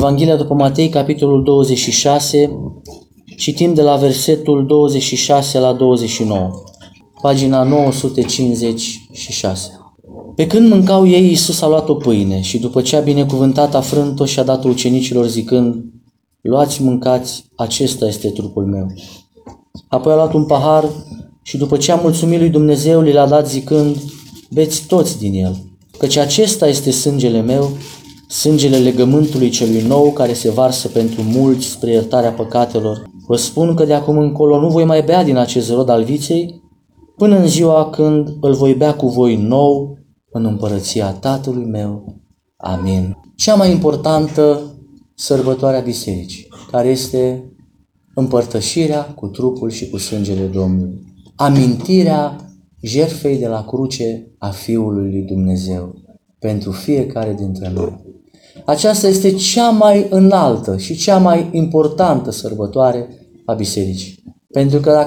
Evanghelia după Matei, capitolul 26, citim de la versetul 26 la 29, pagina 956. Pe când mâncau ei, Iisus a luat o pâine și după ce a binecuvântat, a frânt-o și a dat-o ucenicilor zicând: luați, mâncați, acesta este trupul meu. Apoi a luat un pahar și după ce a mulțumit lui Dumnezeu, li l-a dat zicând: beți toți din el, căci acesta este sângele meu, sângele legământului celui nou, care se varsă pentru mulți spre iertarea păcatelor. Vă spun că de acum încolo nu voi mai bea din acest rod al viței, până în ziua când îl voi bea cu voi nou în împărăția Tatălui meu. Amin. Cea mai importantă sărbătoare a bisericii, care este împărtășirea cu trupul și cu sângele Domnului. Amintirea jertfei de la cruce a Fiului lui Dumnezeu pentru fiecare dintre noi. Aceasta este cea mai înaltă și cea mai importantă sărbătoare a bisericii. Pentru că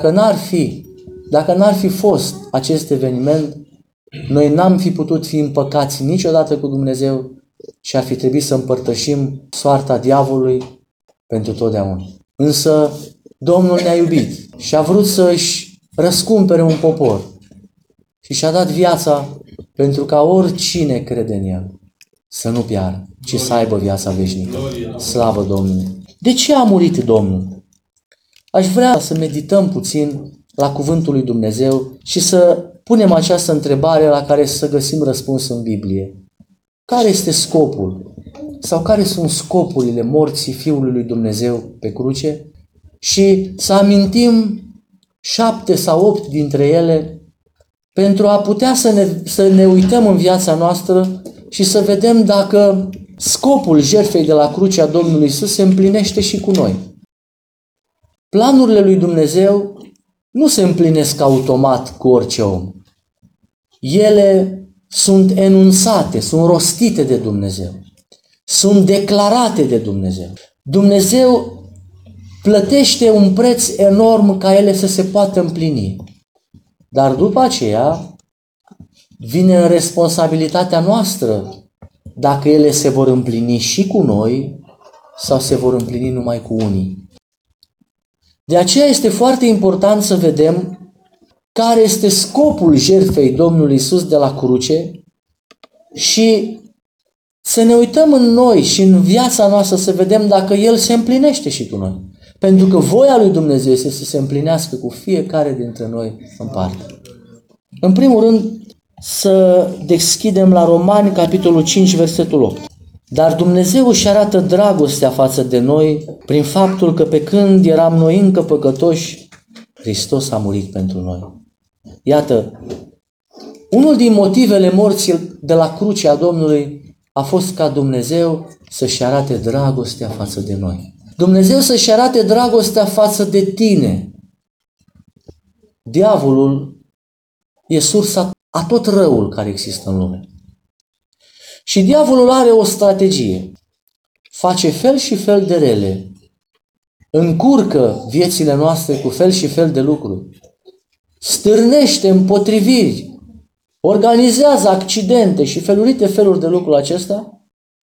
dacă n-ar fi fost acest eveniment, noi n-am fi putut fi împăcați niciodată cu Dumnezeu și ar fi trebuit să împărtășim soarta diavolului pentru totdeauna. Însă Domnul ne-a iubit și a vrut să își răscumpere un popor și și-a dat viața pentru ca oricine crede în El să nu piară, ci să aibă viața veșnică. Slavă Domnului! De ce a murit Domnul? Aș vrea să medităm puțin la cuvântul lui Dumnezeu și să punem această întrebare la care să găsim răspuns în Biblie. Care este scopul? Sau care sunt scopurile morții Fiului lui Dumnezeu pe cruce? Și să amintim 7 sau 8 dintre ele pentru a putea să ne uităm în viața noastră și să vedem dacă scopul jertfei de la crucea Domnului Iisus se împlinește și cu noi. Planurile lui Dumnezeu nu se împlinesc automat cu orice om. Ele sunt enunțate, sunt rostite de Dumnezeu, sunt declarate de Dumnezeu. Dumnezeu plătește un preț enorm ca ele să se poată împlini. Dar după aceea vine în responsabilitatea noastră dacă ele se vor împlini și cu noi sau se vor împlini numai cu unii. De aceea este foarte important să vedem care este scopul jertfei Domnului Iisus de la cruce și să ne uităm în noi și în viața noastră să vedem dacă El se împlinește și cu noi. Pentru că voia lui Dumnezeu este să se împlinească cu fiecare dintre noi în parte. În primul rând, să deschidem la Romani, capitolul 5, versetul 8. Dar Dumnezeu își arată dragostea față de noi prin faptul că pe când eram noi încă păcătoși, Hristos a murit pentru noi. Iată, unul din motivele morții de la crucea Domnului a fost ca Dumnezeu să-și arate dragostea față de noi. Dumnezeu să-și arate dragostea față de tine. Diavolul e sursa a tot răul care există în lume. Și diavolul are o strategie. Face fel și fel de rele. Încurcă viețile noastre cu fel și fel de lucruri. Stârnește împotriviri. Organizează accidente și felurite feluri de lucrul acesta.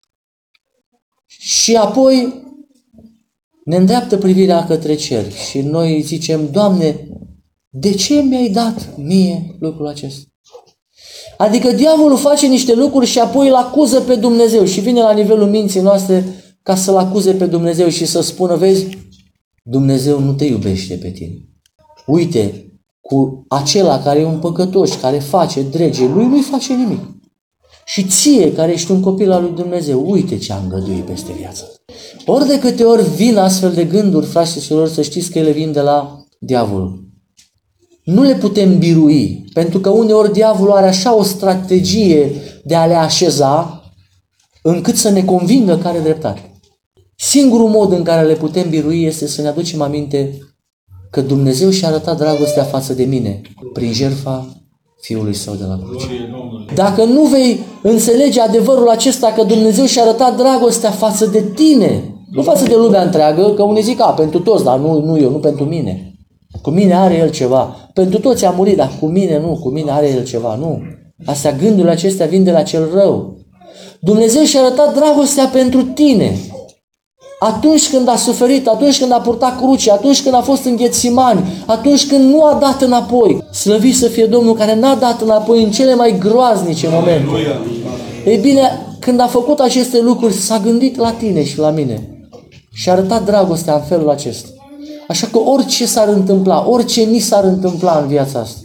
Și apoi ne îndreaptă privirea către cer. Și noi zicem: Doamne, de ce mi-ai dat mie lucrul acesta? Adică diavolul face niște lucruri și apoi îl acuză pe Dumnezeu și vine la nivelul minții noastre ca să-l acuze pe Dumnezeu și să spună: vezi, Dumnezeu nu te iubește pe tine. Uite, cu acela care e un păcătoș, care face drege, lui nu-i face nimic. Și ție, care ești un copil al lui Dumnezeu, uite ce a îngăduit peste viața. Ori de câte ori vin astfel de gânduri, frați și surori, să știți că ele vin de la diavolul. Nu le putem birui, pentru că uneori diavolul are așa o strategie de a le așeza, încât să ne convingă că are dreptate. Singurul mod în care le putem birui este să ne aducem aminte că Dumnezeu și-a arătat dragostea față de mine prin jertfa Fiului Său de la cruce. Dacă nu vei înțelege adevărul acesta că Dumnezeu și-a arătat dragostea față de tine, nu față de lumea întreagă, că unii zic: pentru toți, dar nu eu, nu pentru mine. Cu mine are El ceva. Pentru toți a murit, dar cu mine nu, cu mine are El ceva. Nu. Astea, gândurile acestea vin de la cel rău. Dumnezeu și-a arătat dragostea pentru tine. Atunci când a suferit, atunci când a purtat cruce, atunci când a fost în Ghetsimani, atunci când nu a dat înapoi. Slăvit să fie Domnul care n-a dat înapoi în cele mai groaznice momente. Ei bine, când a făcut aceste lucruri, s-a gândit la tine și la mine și a arătat dragostea în felul acesta. Așa că orice s-ar întâmpla, orice ni s-ar întâmpla în viața asta,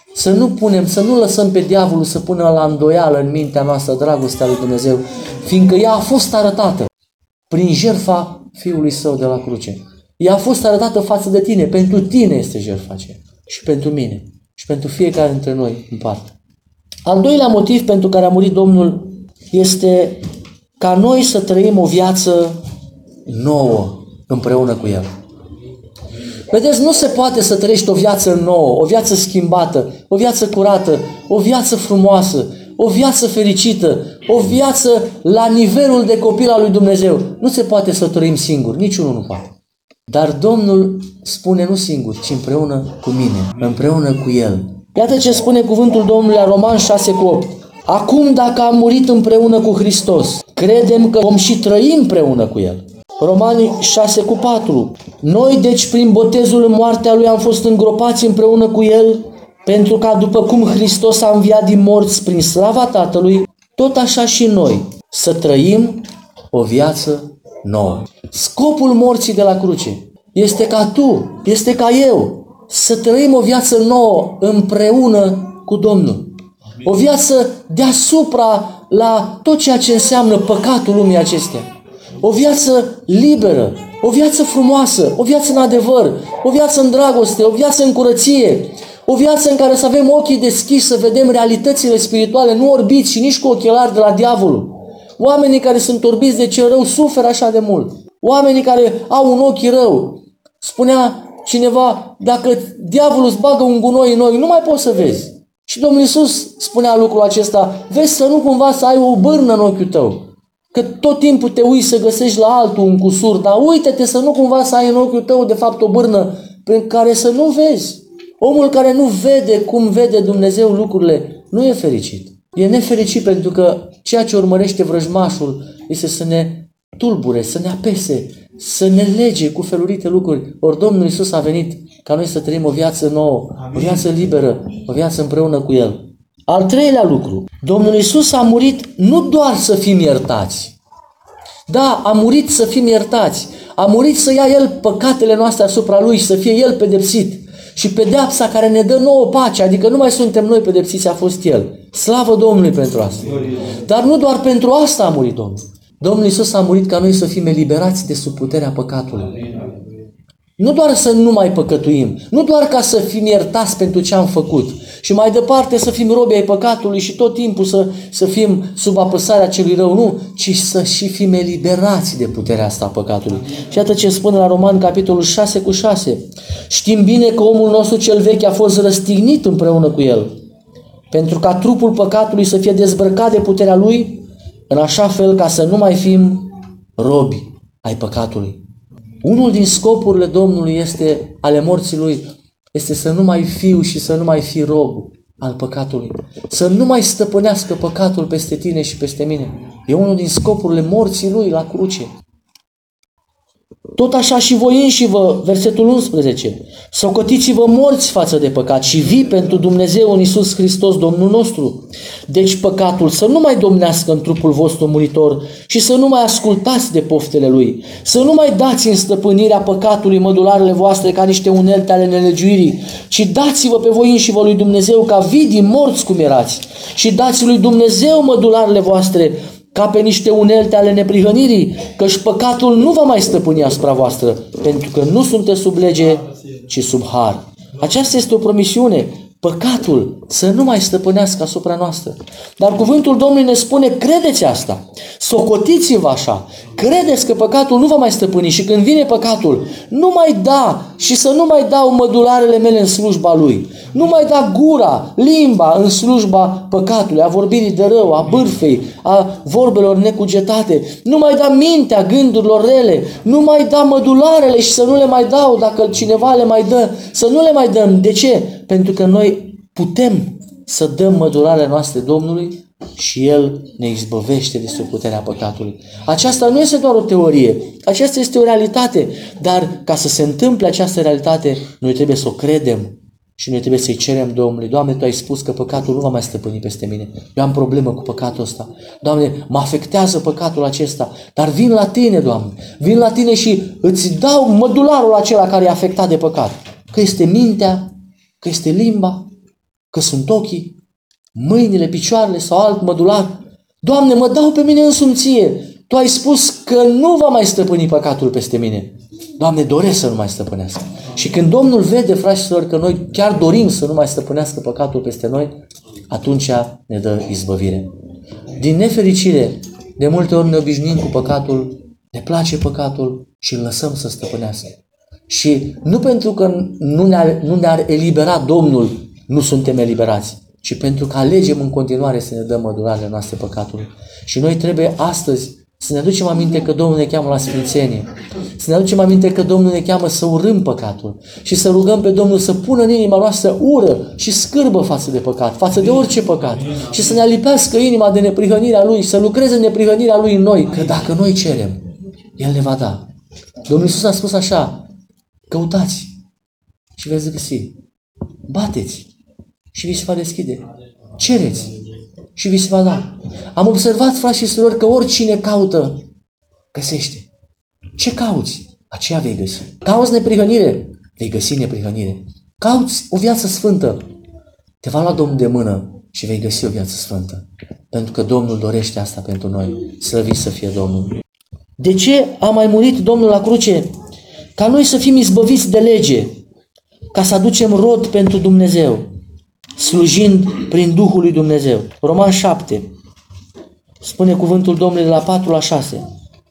să nu lăsăm pe diavolul să pună la îndoială în mintea noastră dragostea lui Dumnezeu, fiindcă ea a fost arătată prin jertfa Fiului Său de la cruce. Ea a fost arătată față de tine, pentru tine este jertfa aceea și pentru mine și pentru fiecare dintre noi în parte. Al doilea motiv pentru care a murit Domnul este ca noi să trăim o viață nouă împreună cu El. Vedeți, nu se poate să trăiești o viață nouă, o viață schimbată, o viață curată, o viață frumoasă, o viață fericită, o viață la nivelul de copil al lui Dumnezeu. Nu se poate să trăim singuri, niciunul nu poate. Dar Domnul spune nu singur, ci împreună cu mine, împreună cu El. Iată ce spune cuvântul Domnului la Romani 6:8. Acum, dacă am murit împreună cu Hristos, credem că vom și trăi împreună cu El. Romani 6:4. Noi, deci, prin botezul în moartea Lui am fost îngropați împreună cu El, pentru ca după cum Hristos a înviat din morți prin slava Tatălui, tot așa și noi să trăim o viață nouă. Scopul morții de la cruce este ca tu, este ca eu, să trăim o viață nouă împreună cu Domnul. O viață deasupra la tot ceea ce înseamnă păcatul lumii acestea. O viață liberă, o viață frumoasă, o viață în adevăr, o viață în dragoste, o viață în curăție, o viață în care să avem ochii deschiși, să vedem realitățile spirituale, nu orbiți și nici cu ochelari de la diavolul. Oamenii care sunt orbiți de cel rău suferă așa de mult. Oamenii care au un ochi rău. Spunea cineva, dacă diavolul îți bagă un gunoi în ochi, nu mai poți să vezi. Și Domnul Iisus spunea lucrul acesta, vezi să nu cumva să ai o bârnă în ochiul tău. Că tot timpul te uiți să găsești la altul un cusur, dar uite-te să nu cumva să ai în ochiul tău de fapt o bârnă prin care să nu vezi. Omul care nu vede cum vede Dumnezeu lucrurile nu e fericit. E nefericit pentru că ceea ce urmărește vrăjmașul este să ne tulbure, să ne apese, să ne lege cu felurite lucruri. Ori Domnul Iisus a venit ca noi să trăim o viață nouă, o viață liberă, o viață împreună cu El. Al treilea lucru, Domnul Iisus a murit nu doar să fim iertați. Da, a murit să fim iertați. A murit să ia El păcatele noastre asupra Lui și să fie El pedepsit. Și pedeapsa care ne dă nouă pace, adică nu mai suntem noi pedepsiți, a fost El. Slavă Domnului pentru asta. Dar nu doar pentru asta a murit Domnul. Domnul Iisus a murit ca noi să fim eliberați de sub puterea păcatului. Nu doar să nu mai păcătuim, nu doar ca să fim iertați pentru ce am făcut și mai departe să fim robi ai păcatului și tot timpul să fim sub apăsarea celui rău, nu, ci să și fim eliberați de puterea asta a păcatului. Și iată ce spune la Roman, capitolul 6:6. Știm bine că omul nostru cel vechi a fost răstignit împreună cu El, pentru ca trupul păcatului să fie dezbrăcat de puterea lui, în așa fel ca să nu mai fim robi ai păcatului. Unul din scopurile Domnului ale morții Lui este să nu mai fiu și să nu mai fi rob al păcatului. Să nu mai stăpânească păcatul peste tine și peste mine. E unul din scopurile morții Lui la cruce. Tot așa și voi înși-vă, versetul 11, socotiți-vă morți față de păcat și vii pentru Dumnezeu în Iisus Hristos, Domnul nostru. Deci păcatul să nu mai domnească în trupul vostru muritor și să nu mai ascultați de poftele lui, să nu mai dați în stăpânirea păcatului mădularele voastre ca niște unelte ale nelegiuirii, ci dați-vă pe voi înși vă lui Dumnezeu ca vii din morți cum erați și dați lui Dumnezeu mădularele voastre ca pe niște unelte ale neprihănirii, căci păcatul nu va mai stăpâni asupra voastră, pentru că nu sunteți sub lege, ci sub har. Aceasta este o promisiune, păcatul să nu mai stăpânească asupra noastră. Dar cuvântul Domnului ne spune, credeți asta, socotiți-vă așa, credeți că păcatul nu va mai stăpâni și când vine păcatul, nu mai da și să nu mai dau mădularele mele în slujba lui. Nu mai da gura, limba în slujba păcatului, a vorbirii de rău, a bârfei, a vorbelor necugetate. Nu mai da mintea gândurilor rele, nu mai da mădularele și să nu le mai dau dacă cineva le mai dă, să nu le mai dăm. De ce? Pentru că noi putem să dăm mădularele noastre Domnului și El ne izbăvește de sub puterea păcatului. Aceasta nu este doar o teorie, aceasta este o realitate, dar ca să se întâmple această realitate, noi trebuie să o credem și noi trebuie să-i cerem Domnului: Doamne, Tu ai spus că păcatul nu va mai stăpâni peste mine. Eu am problemă cu păcatul ăsta. Doamne, mă afectează păcatul acesta, dar vin la Tine, Doamne. Vin la Tine și îți dau mădularul acela care e afectat de păcat. Că este mintea, că este limba, că sunt ochii, mâinile, picioarele sau alt mădular. Doamne, mă dau pe mine însumi Ție. Tu ai spus că nu va mai stăpâni păcatul peste mine. Doamne, doresc să nu mai stăpânească. Și când Domnul vede, fraților, că noi chiar dorim să nu mai stăpânească păcatul peste noi, atunci ne dă izbăvire. Din nefericire, de multe ori ne obișnuim cu păcatul, ne place păcatul și îl lăsăm să stăpânească. Și nu pentru că nu ne-ar elibera Domnul, nu suntem eliberați, ci pentru că alegem în continuare să ne dăm mădularele noastre păcatului. Și noi trebuie astăzi să ne aducem aminte că Domnul ne cheamă la sfințenie, să ne aducem aminte că Domnul ne cheamă să urâm păcatul și să rugăm pe Domnul să pună în inima noastră ură și scârbă față de păcat, față de orice păcat, și să ne alipească inima de neprihănirea Lui, să lucreze neprihănirea Lui în noi, că dacă noi cerem, El ne va da. Domnul Iisus a spus așa: căutați și veți găsi, bateți și vi se va deschide, cereți și vi se va da. Am observat, frați și surori, că oricine caută, găsește. Ce cauți? Aceea vei găsi. Cauți neprihănire? Vei găsi neprihănire. Cauți o viață sfântă? Te va lua Domnul de mână și vei găsi o viață sfântă. Pentru că Domnul dorește asta pentru noi. Slăvit să fie Domnul. De ce a mai murit Domnul la cruce? Ca noi să fim izbăviți de lege, ca să aducem rod pentru Dumnezeu, slujind prin Duhul lui Dumnezeu. Roman 7. Spune cuvântul Domnului de la 4 la 6.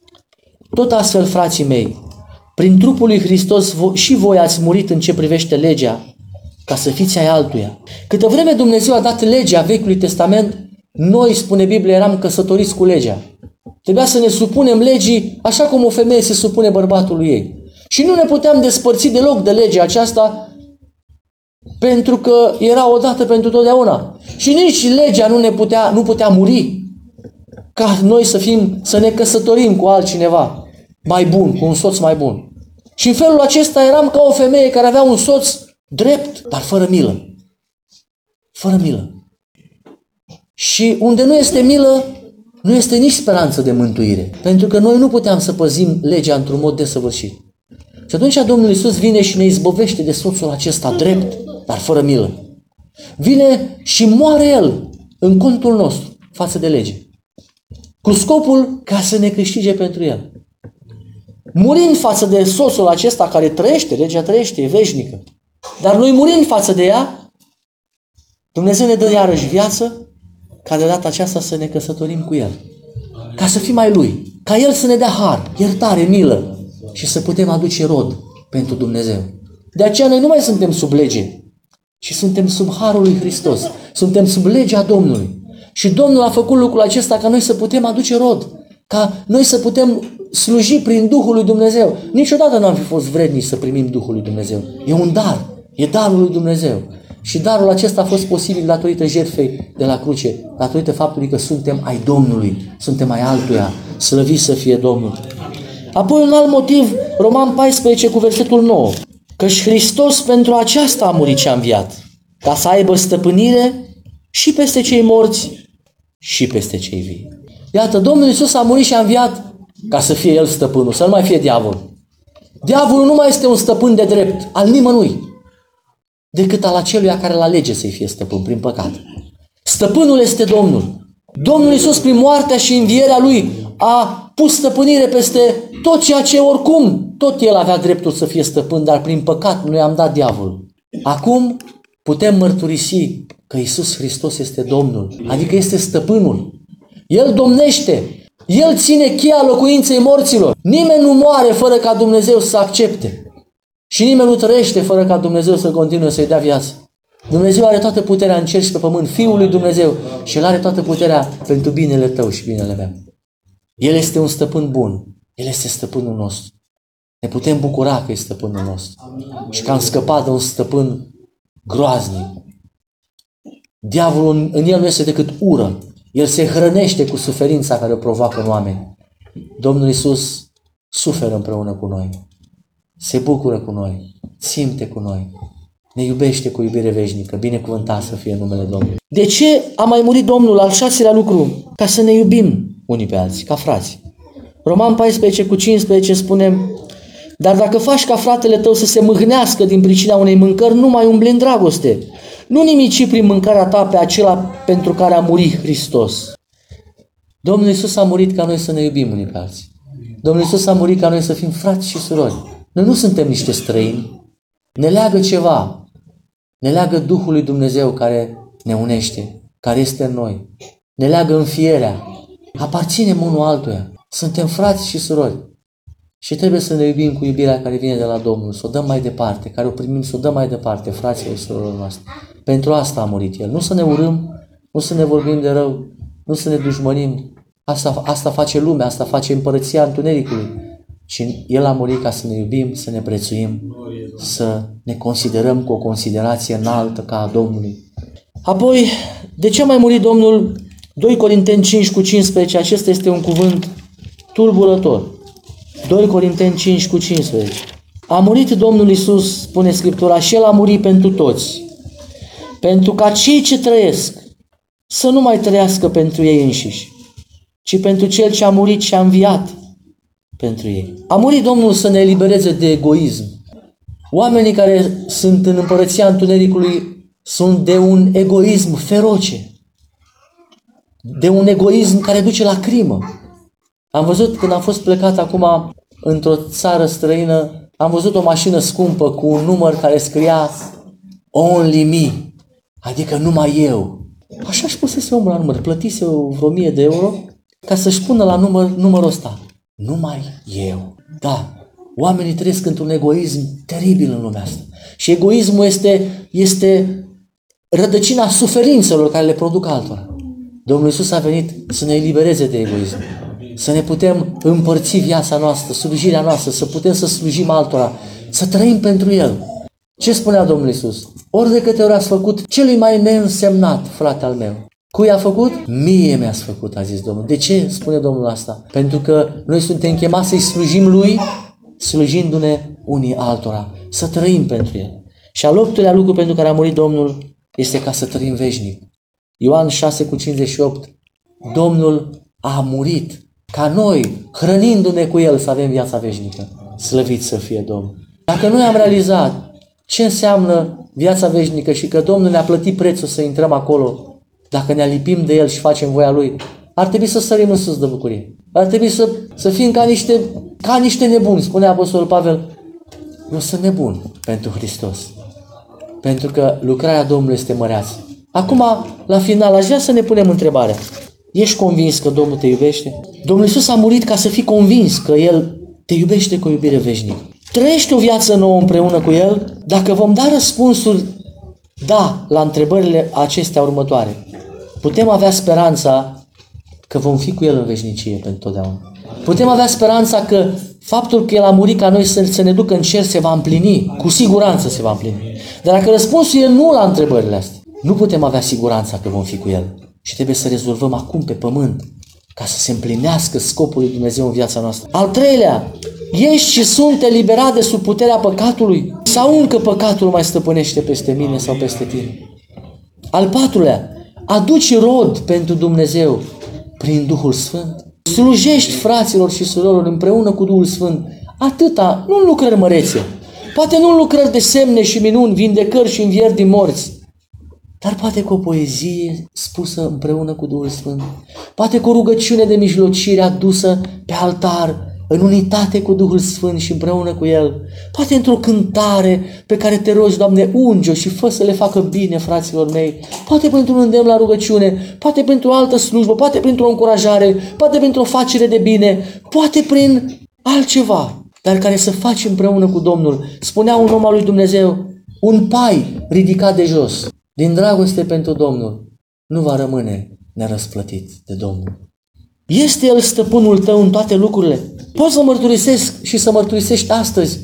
Tot astfel, frații mei, prin trupul lui Hristos și voi ați murit în ce privește legea, ca să fiți ai altuia. Câtă vreme Dumnezeu a dat legea Vechiului Testament, noi, spune Biblia, eram căsătoriți cu legea. Trebuia să ne supunem legii așa cum o femeie se supune bărbatului ei. Și nu ne puteam despărți deloc de legea aceasta, pentru că era odată pentru totdeauna. Și nici legea nu putea muri ca noi să ne căsătorim cu altcineva mai bun, cu un soț mai bun. Și în felul acesta eram ca o femeie care avea un soț drept, dar fără milă. Fără milă. Și unde nu este milă, nu este nici speranță de mântuire. Pentru că noi nu puteam să păzim legea într-un mod desăvârșit. Și atunci Domnul Iisus vine și ne izbăvește de soțul acesta drept, dar fără milă. Vine și moare El în contul nostru față de lege. Cu scopul ca să ne câștige pentru El. Murind față de soțul acesta care trăiește, legea trăiește, e veșnică. Dar noi murind față de ea, Dumnezeu ne dă iarăși viață, ca de data aceasta să ne căsătorim cu El. Ca să fim ai Lui. Ca El să ne dea har, iertare, milă și să putem aduce rod pentru Dumnezeu. De aceea noi nu mai suntem sub lege, ci suntem sub harul lui Hristos. Suntem sub legea Domnului. Și Domnul a făcut lucrul acesta ca noi să putem aduce rod, ca noi să putem sluji prin Duhul lui Dumnezeu. Niciodată n-am fi fost vrednici să primim Duhul lui Dumnezeu. E un dar, e darul lui Dumnezeu. Și darul acesta a fost posibil datorită jertfei de la cruce, datorită faptului că suntem ai Domnului, suntem ai altuia. Slăvit să fie Domnul. Apoi un alt motiv, Roman 14 cu versetul 9. Căci Hristos pentru aceasta a murit și a înviat, ca să aibă stăpânire și peste cei morți și peste cei vii. Iată, Domnul Iisus a murit și a înviat ca să fie El stăpânul, să nu mai fie diavol. Diavolul nu mai este un stăpân de drept al nimănui, decât al aceluia care îl alege să-i fie stăpân prin păcat. Stăpânul este Domnul. Domnul Iisus prin moartea și învierea Lui a pus stăpânire peste tot ceea ce oricum tot El avea dreptul să fie stăpân, dar prin păcat noi am dat diavolul. Acum putem mărturisi că Iisus Hristos este Domnul, adică este stăpânul. El domnește, El ține cheia locuinței morților. Nimeni nu moare fără ca Dumnezeu să accepte. Și nimeni nu trăiește fără ca Dumnezeu să continue să-i dea viață. Dumnezeu are toată puterea în cer și pe pământ, Fiul lui Dumnezeu, și El are toată puterea pentru binele tău și binele meu. El este un stăpân bun. El este stăpânul nostru. Ne putem bucura că e stăpânul nostru. Și că am scăpat de un stăpân groaznic. Diavolul în el nu este decât ură. El se hrănește cu suferința care o provoacă în oameni. Domnul Iisus suferă împreună cu noi. Se bucură cu noi. Simte cu noi. Ne iubește cu iubire veșnică. Binecuvântat să fie numele Domnului. De ce a mai murit Domnul? Al șaselea lucru. Ca să ne iubim unii pe alții, ca frați. Roman 14:15 spune: dar dacă faci ca fratele tău să se mâhnească din pricina unei mâncări, nu mai umbli în dragoste. Nu nimici prin mâncarea ta pe acela pentru care a murit Hristos. Domnul Iisus a murit ca noi să ne iubim unii pe alții. Domnul Iisus a murit ca noi să fim frați și surori. Noi nu suntem niște străini. Ne leagă ceva. Ne leagă Duhul lui Dumnezeu care ne unește, care este în noi. Ne leagă înfierea. Aparținem unul altuia. Suntem frați și surori. Și trebuie să ne iubim cu iubirea care vine de la Domnul, să o dăm mai departe, care o primim, să o dăm mai departe, fraților și surorilor noastre. Pentru asta a murit El. Nu să ne urâm, nu să ne vorbim de rău, nu să ne dușmănim. Asta face lumea, asta face împărăția întunericului. Și El a murit ca să ne iubim, să ne prețuim, să ne considerăm cu o considerație înaltă ca a Domnului. Apoi, de ce a mai murit Domnul? 2 Corinteni 5:15, acesta este un cuvânt tulburător. 2 Corinteni 5:15. A murit Domnul Iisus, spune Scriptura, și El a murit pentru toți, pentru ca cei ce trăiesc să nu mai trăiască pentru ei înșiși, ci pentru Cel ce a murit și a înviat pentru ei. A murit Domnul să ne elibereze de egoism. Oamenii care sunt în împărăția întunericului sunt de un egoism feroce, de un egoism care duce la crimă. Am văzut când am fost plecat acum într-o țară străină, am văzut o mașină scumpă cu un număr care scria Only me, adică numai eu. Așa își pusese omul la număr, plătise vreo 1000 de euro ca să-și pună la numărul ăsta. Numai eu. Da, oamenii trăiesc într-un egoism teribil în lumea asta. Și egoismul este rădăcina suferințelor care le produc altora. Domnul Iisus a venit să ne elibereze de egoism. Să ne putem împărți viața noastră, slujirea noastră, să putem să slujim altora, să trăim pentru El. Ce spunea Domnul Iisus? Ori de câte ori ați făcut celui mai neînsemnat, frate al meu. Cui a făcut? Mie mi-ați făcut, a zis Domnul. De ce spune Domnul asta? Pentru că noi suntem chemați să-i slujim Lui, slujindu-ne unii altora, să trăim pentru El. Și al 8-lea lucru pentru care a murit Domnul este ca să trăim veșnic. Ioan 6:58. Domnul a murit ca noi, hrănindu-ne cu El, să avem viața veșnică. Slăvit să fie Domnul. Dacă noi am realizat ce înseamnă viața veșnică și că Domnul ne-a plătit prețul să intrăm acolo, dacă ne alipim de El și facem voia Lui, ar trebui să sărim în sus de bucurie. Ar trebui să fim ca niște nebuni, spune Apostolul Pavel. Eu sunt nebun pentru Hristos. Pentru că lucrarea Domnului este măreață. Acum, la final, aș vrea să ne punem întrebarea. Ești convins că Domnul te iubește? Domnul Iisus a murit ca să fii convins că El te iubește cu o iubire veșnică. Trăiești o viață nouă împreună cu El? Dacă vom da răspunsuri da la întrebările acestea următoare, putem avea speranța că vom fi cu El în veșnicie pentru totdeauna. Putem avea speranța că faptul că El a murit ca noi să ne ducă în cer se va împlini. Cu siguranță se va împlini. Dar dacă răspunsul e nu la întrebările astea, nu putem avea siguranța că vom fi cu El. Și trebuie să rezolvăm acum pe pământ ca să se împlinească scopul lui Dumnezeu în viața noastră. Al treilea, ești și sunt eliberat de sub puterea păcatului? Sau încă păcatul mai stăpânește peste mine sau peste tine? Al patrulea, aduci rod pentru Dumnezeu prin Duhul Sfânt? Slujești fraților și surorilor împreună cu Duhul Sfânt. Atâta, nu în lucrări mărețe. Poate nu în lucrări de semne și minuni, vindecări și învieri din morți. Dar poate cu o poezie spusă împreună cu Duhul Sfânt. Poate cu o rugăciune de mijlocire adusă pe altar, în unitate cu Duhul Sfânt și împreună cu El. Poate într-o cântare pe care te rogi, Doamne, unge-o și fă să le facă bine, fraților mei. Poate pentru un îndemn la rugăciune, poate pentru o altă slujbă, poate pentru o încurajare, poate pentru o facere de bine, poate prin altceva, dar care să faci împreună cu Domnul. Spunea un om al lui Dumnezeu, un pai ridicat de jos, din dragoste pentru Domnul, nu va rămâne nerăsplătit de Domnul. Este El stăpânul tău în toate lucrurile? Poți să mărturisesc și să mărturisești astăzi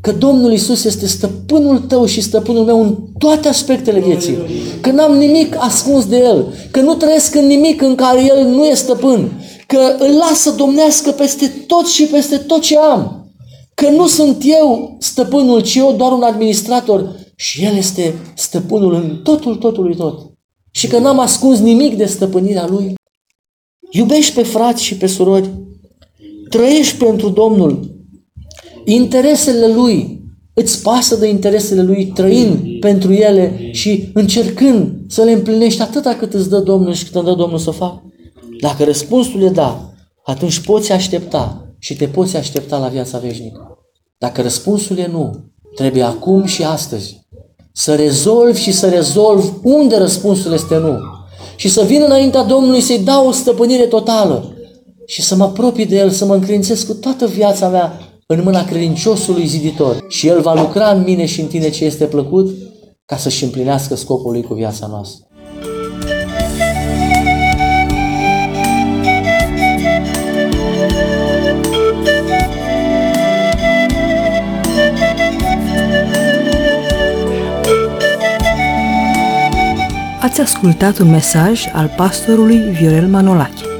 că Domnul Iisus este stăpânul tău și stăpânul meu în toate aspectele vieții, că n-am nimic ascuns de El, că nu trăiesc în nimic în care El nu e stăpân, că îl las să domnească peste tot și peste tot ce am, că nu sunt eu stăpânul, ci eu doar un administrator și El este stăpânul în totului tot și că n-am ascuns nimic de stăpânirea Lui. Iubești pe frați și pe surori, trăiești pentru Domnul, interesele Lui, îți pasă de interesele Lui, trăind pentru ele și încercând să le împlinești atâta cât îți dă Domnul și cât îmi dă Domnul să fac? Dacă răspunsul e da, atunci poți aștepta și te poți aștepta la viața veșnică. Dacă răspunsul e nu, trebuie acum și astăzi să rezolvi și să rezolvi unde răspunsul este nu și să vin înaintea Domnului să-i dau o stăpânire totală și să mă apropii de El, să mă încredințez cu toată viața mea în mâna credinciosului ziditor și El va lucra în mine și în tine ce este plăcut ca să-și împlinească scopul Lui cu viața noastră. Ați ascultat un mesaj al pastorului Viorel Manolache.